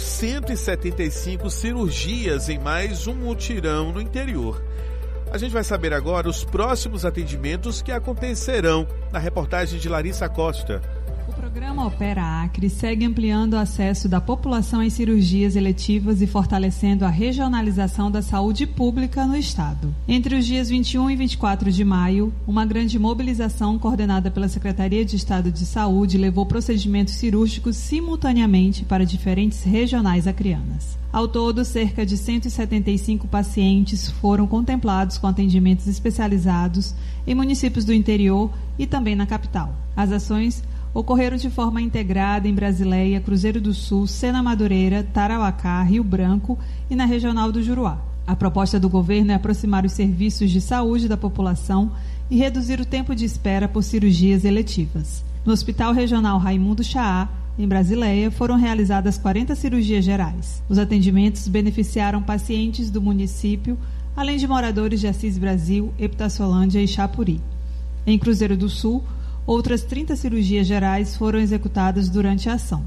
175 cirurgias em mais um mutirão no interior. A gente vai saber agora os próximos atendimentos que acontecerão na reportagem de Larissa Costa. O programa Opera Acre segue ampliando o acesso da população às cirurgias eletivas e fortalecendo a regionalização da saúde pública no estado. Entre os dias 21 e 24 de maio, uma grande mobilização coordenada pela Secretaria de Estado de Saúde levou procedimentos cirúrgicos simultaneamente para diferentes regionais acreanas. Ao todo, cerca de 175 pacientes foram contemplados com atendimentos especializados em municípios do interior e também na capital. As ações ocorreram de forma integrada em Brasileia, Cruzeiro do Sul, Sena Madureira, Tarauacá, Rio Branco e na Regional do Juruá. A proposta do governo é aproximar os serviços de saúde da população e reduzir o tempo de espera por cirurgias eletivas. No Hospital Regional Raimundo Chaá, em Brasileia, foram realizadas 40 cirurgias gerais. Os atendimentos beneficiaram pacientes do município, além de moradores de Assis Brasil, Epitaciolândia e Chapuri. Em Cruzeiro do Sul, outras 30 cirurgias gerais foram executadas durante a ação.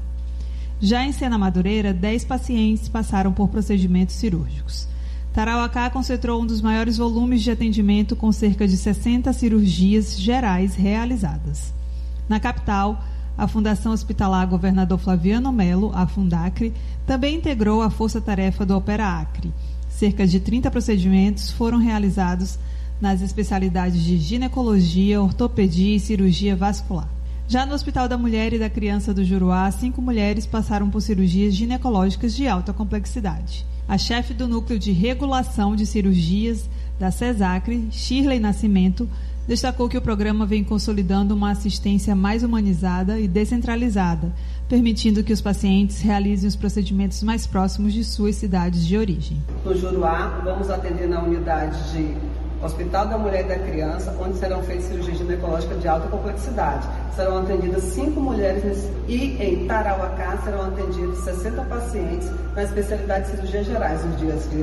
Já em Sena Madureira, 10 pacientes passaram por procedimentos cirúrgicos. Tarauacá concentrou um dos maiores volumes de atendimento, com cerca de 60 cirurgias gerais realizadas. Na capital, a Fundação Hospitalar Governador Flaviano Melo, a Fundacre, também integrou a força-tarefa do Opera Acre. Cerca de 30 procedimentos foram realizados nas especialidades de ginecologia, ortopedia e cirurgia vascular. Já no Hospital da Mulher e da Criança do Juruá, 5 mulheres passaram por cirurgias ginecológicas de alta complexidade. A chefe do Núcleo de Regulação de Cirurgias da CESACRE, Shirley Nascimento, destacou que o programa vem consolidando uma assistência mais humanizada e descentralizada, permitindo que os pacientes realizem os procedimentos mais próximos de suas cidades de origem. No Juruá, vamos atender na unidade de Hospital da Mulher e da Criança, onde serão feitas cirurgias ginecológicas de alta complexidade. Serão atendidas 5 mulheres e em Tarauacá serão atendidos 60 pacientes na especialidade de cirurgias gerais, nos dias de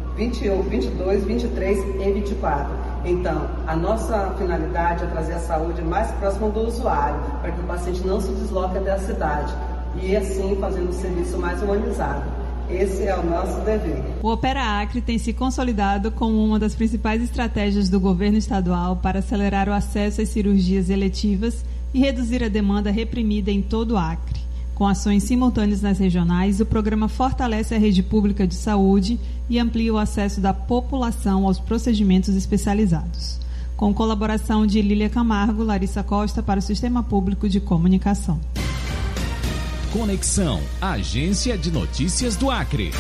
21, 22, 23 e 24. Então, a nossa finalidade é trazer a saúde mais próxima do usuário, para que o paciente não se desloque até a cidade e, assim, fazendo um serviço mais humanizado. Esse é o nosso dever. O Opera Acre tem se consolidado como uma das principais estratégias do governo estadual para acelerar o acesso às cirurgias eletivas e reduzir a demanda reprimida em todo o Acre. Com ações simultâneas nas regionais, o programa fortalece a rede pública de saúde e amplia o acesso da população aos procedimentos especializados. Com colaboração de Lília Camargo, Larissa Costa para o Sistema Público de Comunicação. Conexão, Agência de Notícias do Acre.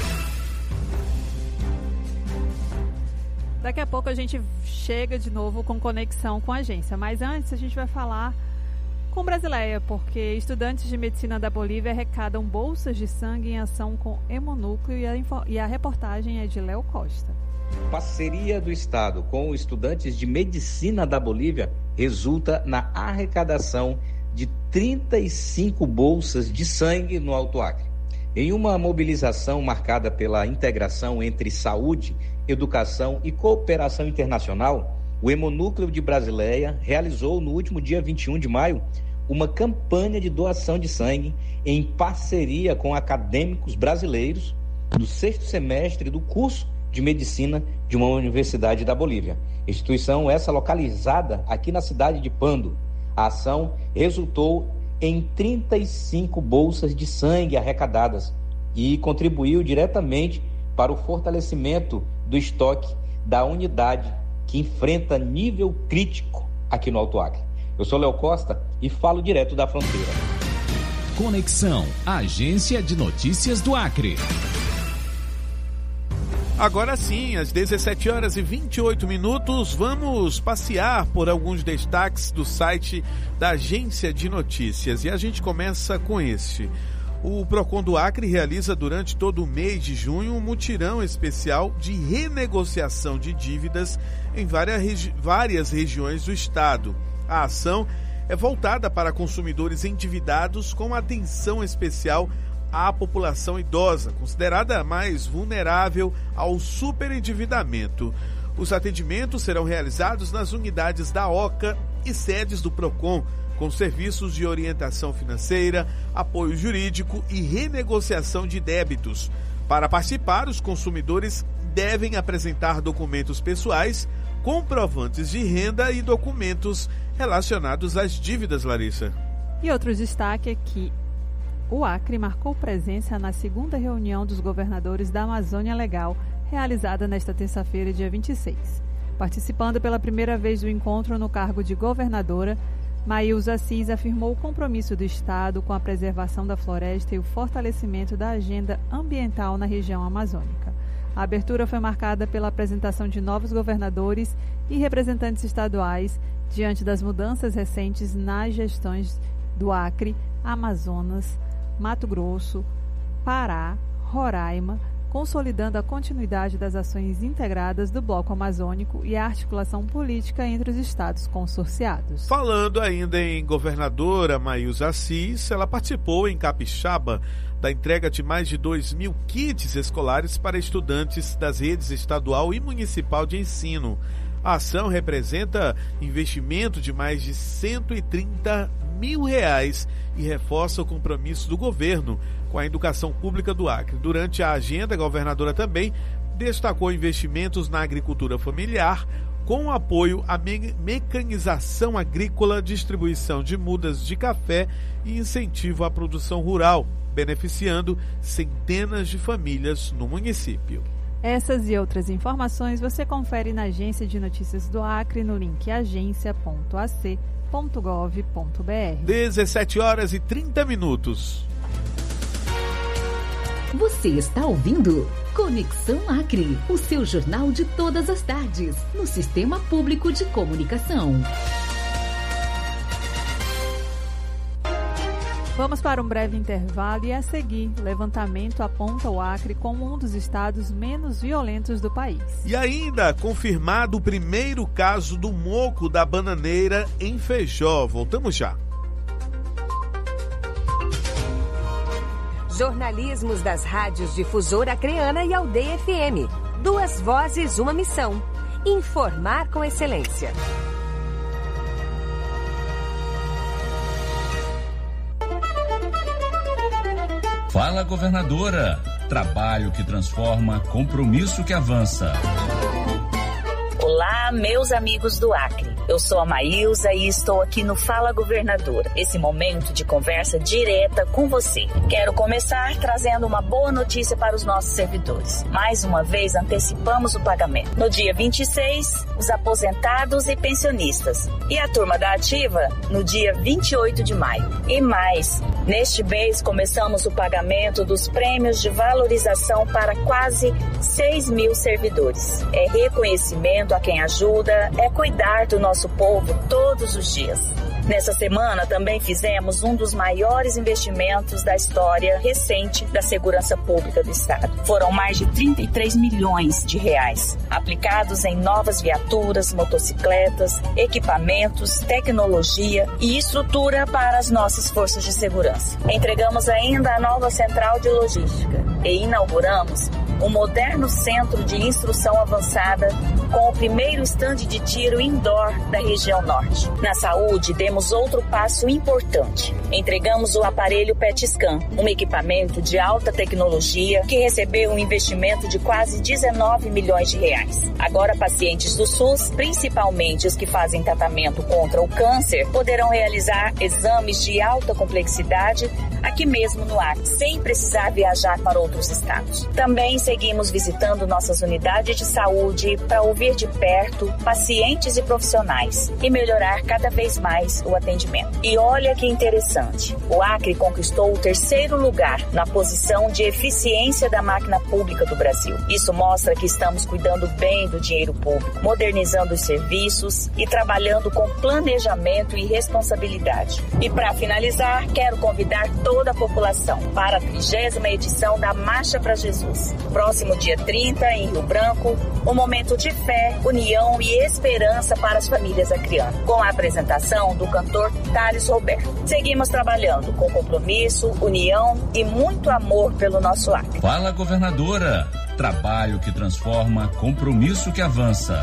Daqui a pouco a gente chega de novo com Conexão com a agência, mas antes a gente vai falar com Brasileia, porque estudantes de medicina da Bolívia arrecadam bolsas de sangue em ação com Hemonúcleo e a reportagem é de Léo Costa. Parceria do Estado com estudantes de medicina da Bolívia resulta na arrecadação de 35 bolsas de sangue no Alto Acre. Em uma mobilização marcada pela integração entre saúde, educação e cooperação internacional, o Hemonúcleo de Brasileia realizou no último dia 21 de maio uma campanha de doação de sangue em parceria com acadêmicos brasileiros do 6º semestre do curso de medicina de uma universidade da Bolívia. Instituição essa localizada aqui na cidade de Pando. A ação resultou em 35 bolsas de sangue arrecadadas e contribuiu diretamente para o fortalecimento do estoque da unidade que enfrenta nível crítico aqui no Alto Acre. Eu sou Léo Costa e falo direto da fronteira. Conexão, Agência de Notícias do Acre. Agora sim, às 17h28, vamos passear por alguns destaques do site da Agência de Notícias. E a gente começa com este. O Procon do Acre realiza durante todo o mês de junho um mutirão especial de renegociação de dívidas em várias regiões do estado. A ação é voltada para consumidores endividados com atenção especial à população idosa, considerada mais vulnerável ao superendividamento. Os atendimentos serão realizados nas unidades da OCA e sedes do Procon, com serviços de orientação financeira, apoio jurídico e renegociação de débitos. Para participar, os consumidores devem apresentar documentos pessoais, comprovantes de renda e documentos relacionados às dívidas, Larissa. E outro destaque é que o Acre marcou presença na segunda reunião dos governadores da Amazônia Legal, realizada nesta terça-feira, dia 26. Participando pela primeira vez do encontro no cargo de governadora, Maílza Assis afirmou o compromisso do Estado com a preservação da floresta e o fortalecimento da agenda ambiental na região amazônica. A abertura foi marcada pela apresentação de novos governadores e representantes estaduais diante das mudanças recentes nas gestões do Acre, Amazonas, Mato Grosso, Pará, Roraima, consolidando a continuidade das ações integradas do Bloco Amazônico e a articulação política entre os estados consorciados. Falando ainda em governadora Maílza Assis, ela participou em Capixaba da entrega de mais de 2.000 kits escolares para estudantes das redes estadual e municipal de ensino. A ação representa investimento de mais de R$130 mil e reforça o compromisso do governo com a educação pública do Acre. Durante a agenda, a governadora também destacou investimentos na agricultura familiar, com apoio à mecanização agrícola, distribuição de mudas de café e incentivo à produção rural, beneficiando centenas de famílias no município. Essas e outras informações você confere na Agência de Notícias do Acre no link agência.ac.gov.br. 17h30. Você está ouvindo Conexão Acre, o seu jornal de todas as tardes, no Sistema Público de Comunicação. Vamos para um breve intervalo e a seguir, levantamento aponta o Acre como um dos estados menos violentos do país. E ainda confirmado o primeiro caso do moco da bananeira em Feijó. Voltamos já. Jornalismos das rádios Difusora Acreana e Aldeia FM. 2 vozes, uma missão. Informar com excelência. Fala, governadora. Trabalho que transforma, compromisso que avança. Olá, meus amigos do Acre. Eu sou a Maílza e estou aqui no Fala Governadora, esse momento de conversa direta com você. Quero começar trazendo uma boa notícia para os nossos servidores. Mais uma vez, antecipamos o pagamento. No dia 26, os aposentados e pensionistas. E a turma da ativa, no dia 28 de maio. E mais, neste mês começamos o pagamento dos prêmios de valorização para quase 6 mil servidores. É reconhecimento a quem ajuda, é cuidar do nosso povo todos os dias. Nessa semana também fizemos um dos maiores investimentos da história recente da segurança pública do estado. Foram mais de 33 milhões de reais, aplicados em novas viaturas, motocicletas, equipamentos, tecnologia e estrutura para as nossas forças de segurança. Entregamos ainda a nova central de logística e inauguramos um moderno centro de instrução avançada com o primeiro estande de tiro indoor da região norte. Na saúde, demos outro passo importante. Entregamos o aparelho PET-Scan, um equipamento de alta tecnologia que recebeu um investimento de quase 19 milhões de reais. Agora, pacientes do SUS, principalmente os que fazem tratamento contra o câncer, poderão realizar exames de alta complexidade aqui mesmo no Acre, sem precisar viajar para outros estados. Também seguimos visitando nossas unidades de saúde para ouvir de perto pacientes e profissionais e melhorar cada vez mais o atendimento. E olha que interessante, o Acre conquistou o 3º lugar na posição de eficiência da máquina pública do Brasil. Isso mostra que estamos cuidando bem do dinheiro público, modernizando os serviços e trabalhando com planejamento e responsabilidade. E para finalizar, quero convidar toda a população para a 30ª edição da Marcha para Jesus. Próximo dia 30, em Rio Branco, um momento de fé, união e esperança para as famílias acreanas, com a apresentação do cantor Thales Roberto. Seguimos trabalhando com compromisso, união e muito amor pelo nosso Acre. Fala, governadora. Trabalho que transforma, compromisso que avança.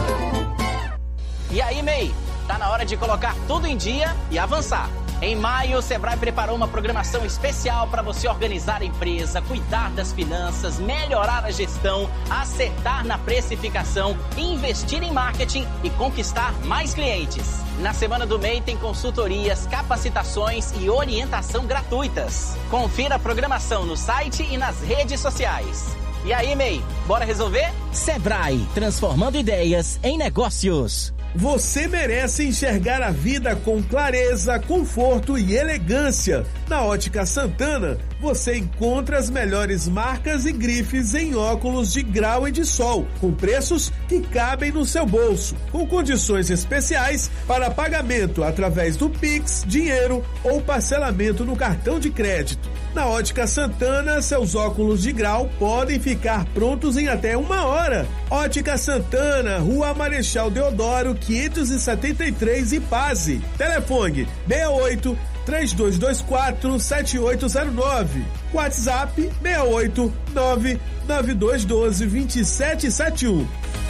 E aí, MEI? Tá na hora de colocar tudo em dia e avançar. Em maio, o Sebrae preparou uma programação especial para você organizar a empresa, cuidar das finanças, melhorar a gestão, acertar na precificação, investir em marketing e conquistar mais clientes. Na Semana do MEI tem consultorias, capacitações e orientação gratuitas. Confira a programação no site e nas redes sociais. E aí, MEI, bora resolver? Sebrae, transformando ideias em negócios. Você merece enxergar a vida com clareza, conforto e elegância. Na Ótica Santana, você encontra as melhores marcas e grifes em óculos de grau e de sol, com preços que cabem no seu bolso, com condições especiais para pagamento através do Pix, dinheiro ou parcelamento no cartão de crédito. Na Ótica Santana, seus óculos de grau podem ficar prontos em até 1 hora. Ótica Santana, Rua Marechal Deodoro, 573, Ipase. Telefone 68 3224 7809. WhatsApp 68 99212 2771.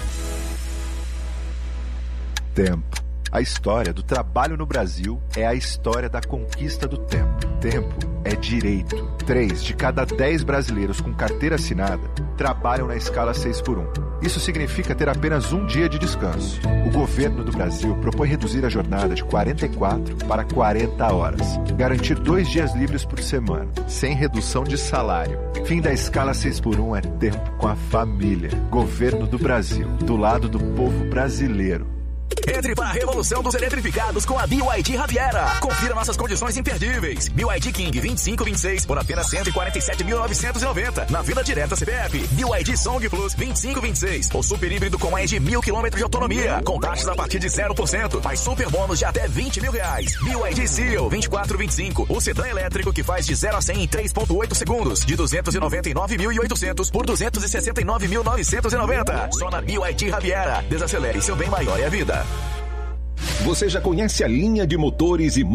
Tempo. A história do trabalho no Brasil é a história da conquista do tempo. Tempo é direito. 3 de cada 10 brasileiros com carteira assinada trabalham na escala 6x1. Isso significa ter apenas um dia de descanso. O governo do Brasil propõe reduzir a jornada de 44 para 40 horas. Garantir 2 dias livres por semana, sem redução de salário. Fim da escala 6x1 é tempo com a família. Governo do Brasil, do lado do povo brasileiro. Entre para a revolução dos eletrificados com a BYD Riviera. Confira nossas condições imperdíveis. BYD King 2526 por apenas 147.990 na Vila Direta CPF. BYD Song Plus 2526, o super híbrido com mais de 1.000 km de autonomia, com taxas a partir de 0%, mais super bônus de até R$20 mil. BYD Seal 2425, o sedã elétrico que faz de 0 a 100 em 3.8 segundos, de 299.800 por 269.990. Só na BYD Riviera. Desacelere, seu bem maior é a vida. Você já conhece a linha de motores e